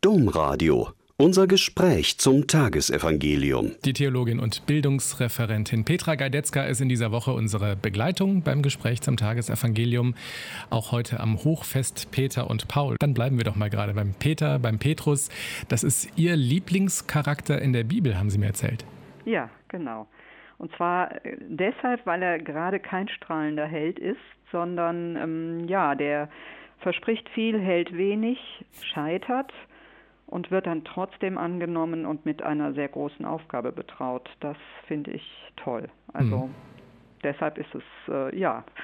Domradio. Unser Gespräch zum Tagesevangelium. Die Theologin und Bildungsreferentin Petra Gajdetzka ist in dieser Woche unsere Begleitung beim Gespräch zum Tagesevangelium. Auch heute am Hochfest Peter und Paul. Dann bleiben wir doch mal gerade beim Peter, beim Petrus. Das ist Ihr Lieblingscharakter in der Bibel, haben Sie mir erzählt. Ja, genau. Und zwar deshalb, weil er gerade kein strahlender Held ist, sondern der verspricht viel, hält wenig, scheitert und wird dann trotzdem angenommen und mit einer sehr großen Aufgabe betraut. Das finde ich toll. Also deshalb ist es,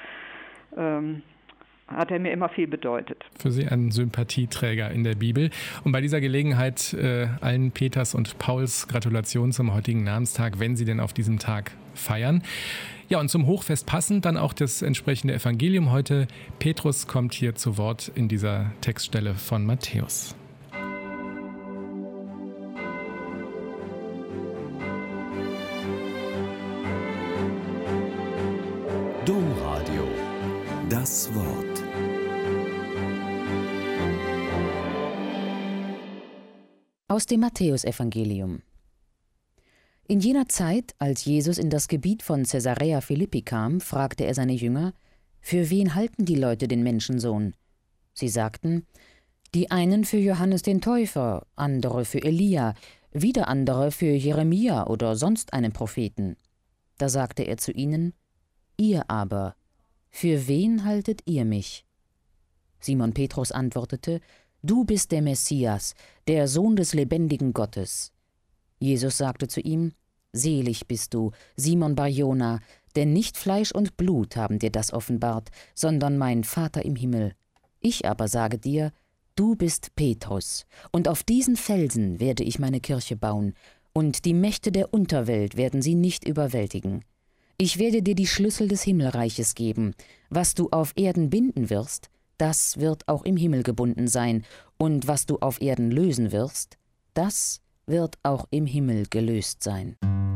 hat er mir immer viel bedeutet. Für Sie ein Sympathieträger in der Bibel. Und bei dieser Gelegenheit allen Peters und Pauls Gratulation zum heutigen Namenstag, wenn Sie denn auf diesem Tag feiern. Ja, und zum Hochfest passend dann auch das entsprechende Evangelium heute. Petrus kommt hier zu Wort in dieser Textstelle von Matthäus. Domradio. Das Wort. Aus dem Matthäusevangelium. In jener Zeit, als Jesus in das Gebiet von Caesarea Philippi kam, fragte er seine Jünger: Für wen halten die Leute den Menschensohn? Sie sagten: Die einen für Johannes den Täufer, andere für Elia, wieder andere für Jeremia oder sonst einen Propheten. Da sagte er zu ihnen: Ihr aber, für wen haltet ihr mich? Simon Petrus antwortete: Du bist der Messias, der Sohn des lebendigen Gottes. Jesus sagte zu ihm: Selig bist du, Simon Bar-Jona, denn nicht Fleisch und Blut haben dir das offenbart, sondern mein Vater im Himmel. Ich aber sage dir: Du bist Petrus, und auf diesen Felsen werde ich meine Kirche bauen, und die Mächte der Unterwelt werden sie nicht überwältigen. Ich werde dir die Schlüssel des Himmelreiches geben. Was du auf Erden binden wirst, das wird auch im Himmel gebunden sein, und was du auf Erden lösen wirst, das wird auch im Himmel gelöst sein.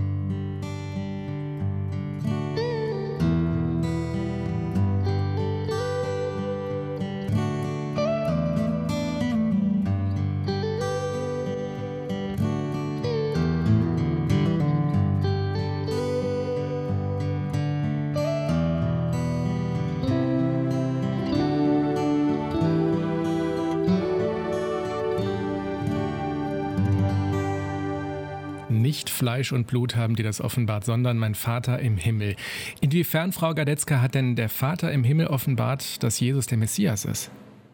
Nicht Fleisch und Blut haben dir das offenbart, sondern mein Vater im Himmel. Inwiefern, Frau Gajdetzka, hat denn der Vater im Himmel offenbart, dass Jesus der Messias ist?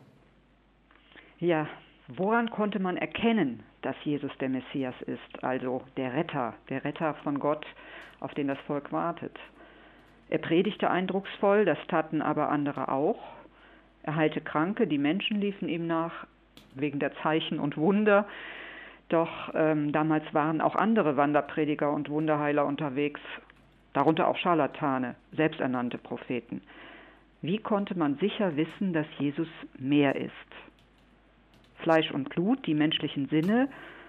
Ja, woran konnte man erkennen, dass Jesus der Messias ist, also der Retter von Gott, auf den das Volk wartet? Er predigte eindrucksvoll, das taten aber andere auch. Er heilte Kranke, die Menschen liefen ihm nach, wegen der Zeichen und Wunder. Doch damals waren auch andere Wanderprediger und Wunderheiler unterwegs, darunter auch Scharlatane, selbsternannte Propheten. Wie konnte man sicher wissen, dass Jesus mehr ist? Fleisch und Blut, die menschlichen Sinne,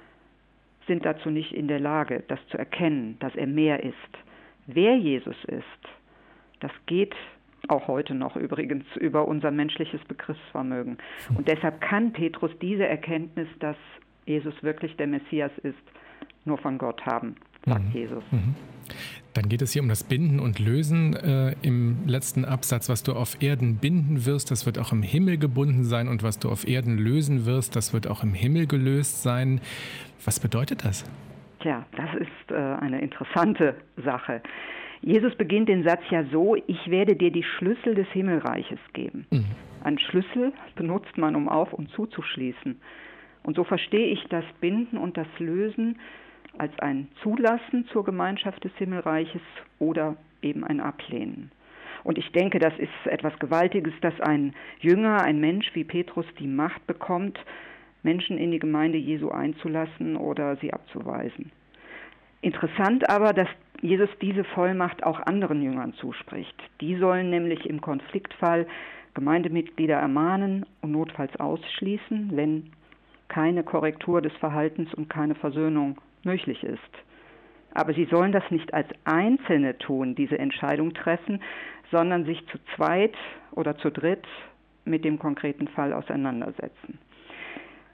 sind dazu nicht in der Lage, das zu erkennen, dass er mehr ist. Wer Jesus ist, das geht auch heute noch übrigens über unser menschliches Begriffsvermögen. Und deshalb kann Petrus diese Erkenntnis, dass Jesus wirklich der Messias ist, nur von Gott haben, sagt Jesus. Dann geht es hier um das Binden und Lösen im letzten Absatz. Was du auf Erden binden wirst, das wird auch im Himmel gebunden sein. Und was du auf Erden lösen wirst, das wird auch im Himmel gelöst sein. Was bedeutet das? Tja, das ist eine interessante Sache. Jesus beginnt den Satz ja so: Ich werde dir die Schlüssel des Himmelreiches geben. Einen Schlüssel benutzt man, um auf- und zuzuschließen. Und so verstehe ich das Binden und das Lösen als ein Zulassen zur Gemeinschaft des Himmelreiches oder eben ein Ablehnen. Und ich denke, das ist etwas Gewaltiges, dass ein Jünger, ein Mensch wie Petrus die Macht bekommt, Menschen in die Gemeinde Jesu einzulassen oder sie abzuweisen. Interessant aber, dass Jesus diese Vollmacht auch anderen Jüngern zuspricht. Die sollen nämlich im Konfliktfall Gemeindemitglieder ermahnen und notfalls ausschließen, wenn keine Korrektur des Verhaltens und keine Versöhnung möglich ist. Aber sie sollen das nicht als Einzelne tun, diese Entscheidung treffen, sondern sich zu zweit oder zu dritt mit dem konkreten Fall auseinandersetzen.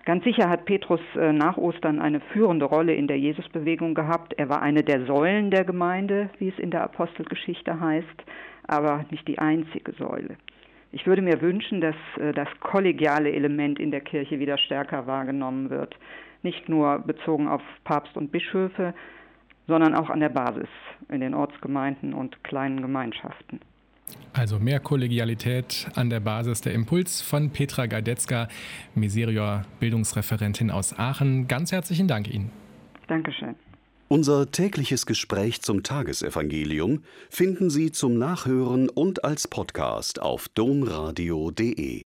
Ganz sicher hat Petrus nach Ostern eine führende Rolle in der Jesusbewegung gehabt. Er war eine der Säulen der Gemeinde, wie es in der Apostelgeschichte heißt, aber nicht die einzige Säule. Ich würde mir wünschen, dass das kollegiale Element in der Kirche wieder stärker wahrgenommen wird. Nicht nur bezogen auf Papst und Bischöfe, sondern auch an der Basis, in den Ortsgemeinden und kleinen Gemeinschaften. Also mehr Kollegialität an der Basis. Der Impuls von Petra Gajdetzka, Miserior Bildungsreferentin aus Aachen. Ganz herzlichen Dank Ihnen. Dankeschön. Unser tägliches Gespräch zum Tagesevangelium finden Sie zum Nachhören und als Podcast auf domradio.de.